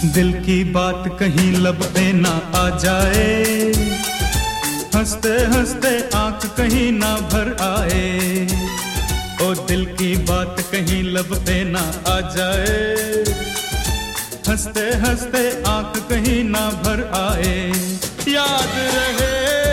दिल की बात कहीं लब पे ना आ जाए, हंसते हंसते आंख कहीं ना भर आए। ओ दिल की बात कहीं लब पे ना आ जाए, हंसते हंसते आंख कहीं ना भर आए। याद रहे,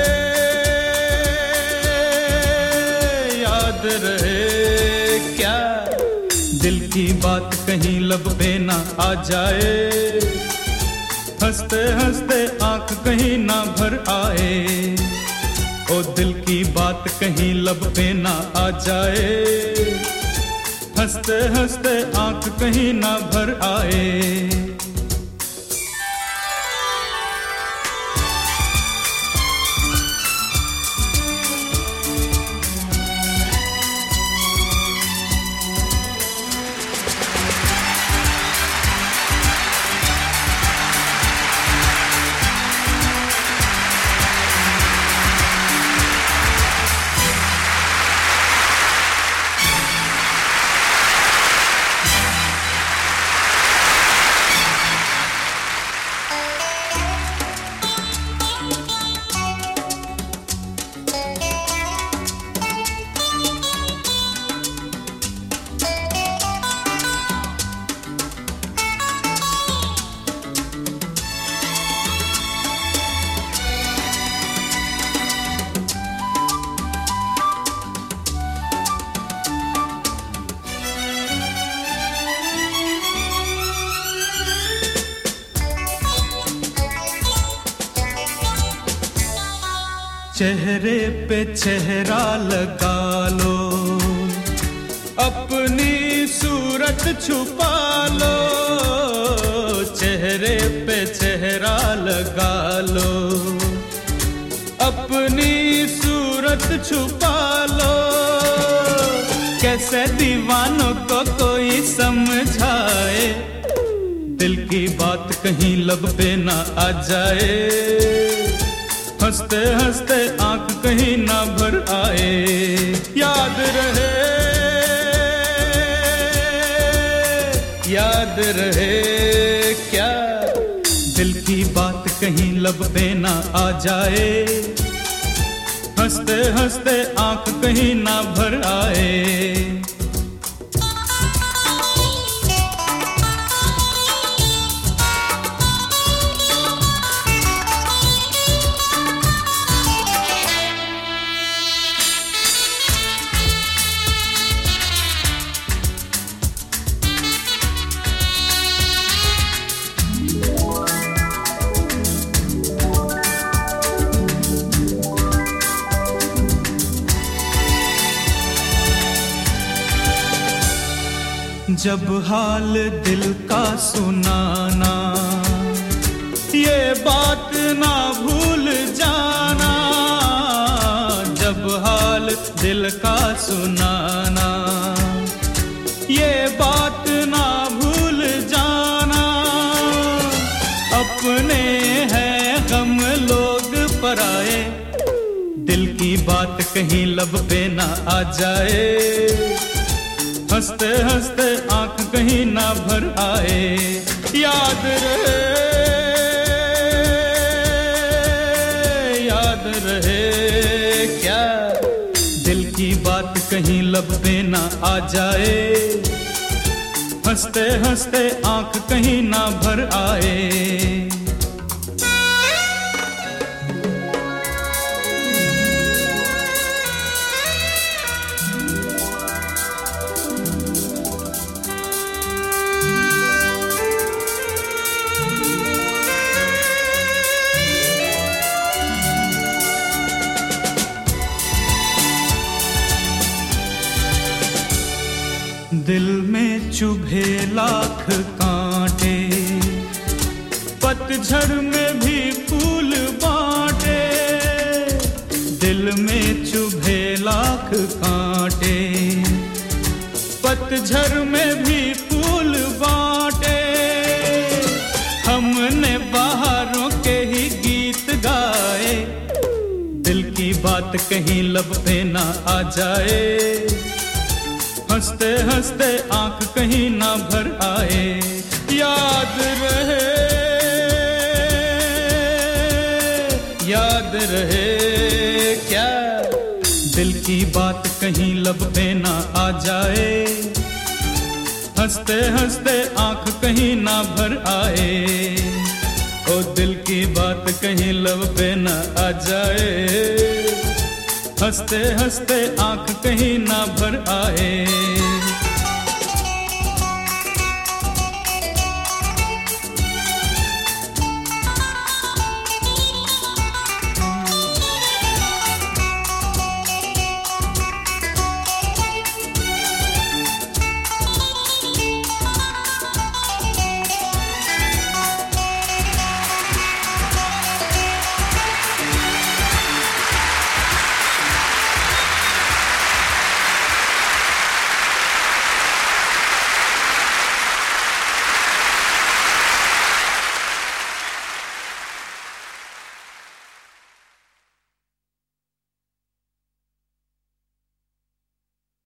याद रहे क्या दिल की बात कहीं लब पे ना आ जाए, हंसते हंसते आंख कहीं ना भर आए। ओ दिल की बात कहीं लब पे ना आ जाए, हंसते हंसते आंख कहीं ना भर आए। चेहरे पे चेहरा लगा लो, अपनी सूरत छुपा लो। चेहरे पे चेहरा लगा लो, अपनी सूरत छुपा लो। कैसे दीवानों को कोई समझाए, दिल की बात कहीं लब पे ना आ जाए, हंसते हंसते आंख कहीं ना भर आए। याद रहे, याद रहे क्या दिल की बात कहीं लब पे ना आ जाए, हंसते हंसते आंख कहीं ना भर आए। जब हाल दिल का सुनाना, ये बात ना भूल जाना। जब हाल दिल का सुनाना, ये बात ना भूल जाना। अपने हैं गम लोग पराए, दिल की बात कहीं लब पे ना आ जाए, हंसते हंसते आंख कहीं ना भर आए। याद रहे, याद रहे क्या दिल की बात कहीं लब पे ना आ जाए, हंसते हंसते आंख कहीं ना भर आए। दिल में चुभे लाख कांटे, पतझड़ में भी फूल बांटे। दिल में चुभे लाख कांटे, पतझड़ में भी फूल बांटे। हमने बहारों के ही गीत गाए, दिल की बात कहीं लब पे ना आ जाए, हंसते हंसते आंख कहीं ना भर आए। याद रहे याद रहे क्या? दिल की बात कहीं लब पे ना आ जाए, हंसते हंसते आंख कहीं ना भर आए। ओ दिल की बात कहीं लब पे ना आ जाए, हंसते हंसते आंख कहीं ना भर आए।